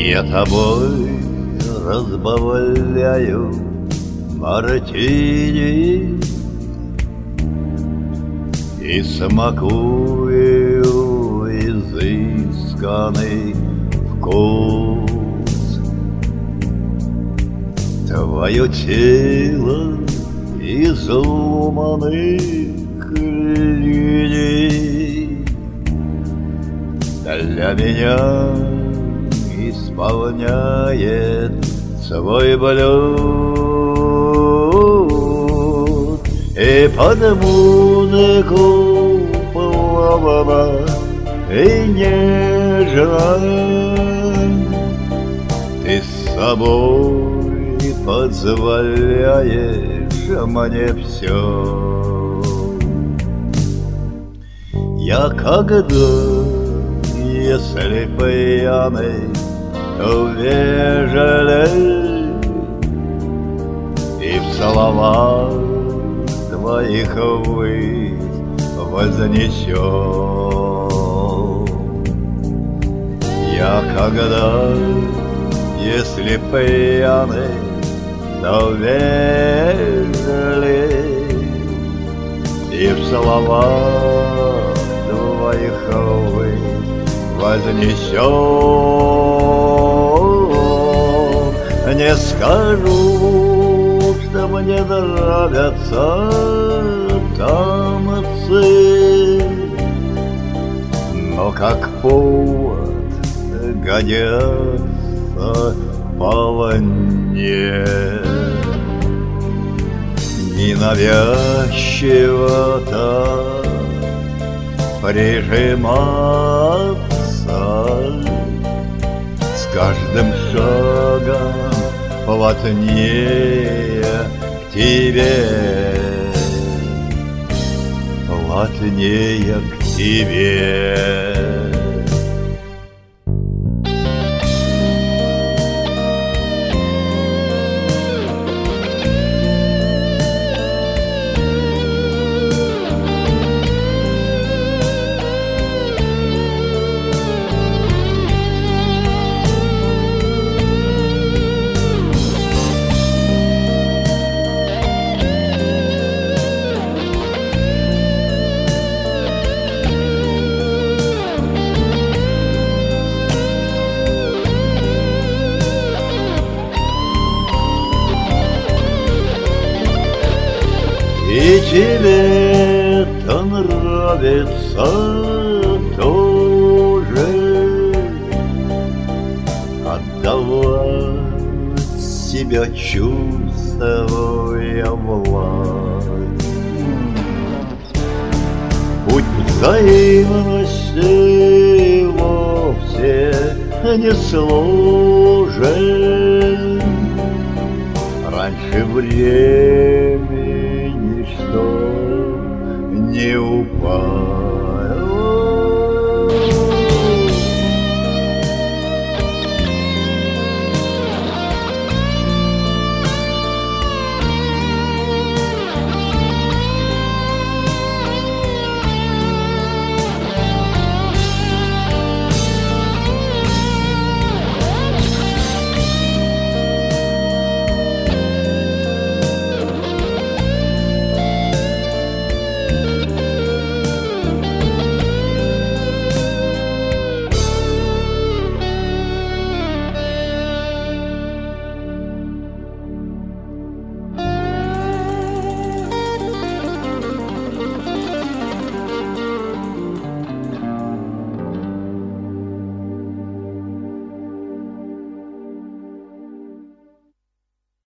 Я тобой разбавляю мартини и смакую изысканный вкус. Твое тело изломанных линий для меня исполняет свой блюд, и под музыку плавно и нежно ты с собой позволяешь мне все. Я когда, если пьяный, то вежливей, и в словах твоих ввысь вознесем. Я когда, если пьяный, то вежливей, и в словах твоих ввысь вознесем. Не скажу, что мне нравятся танцы, но как повод годятся вполне. Ненавязчиво-то прижиматься с каждым шагом плотнее к тебе, плотнее к тебе. И тебе-то нравится тоже отдавать себя, чувствуя власть. Путь взаимности вовсе не сложен. Раньше времени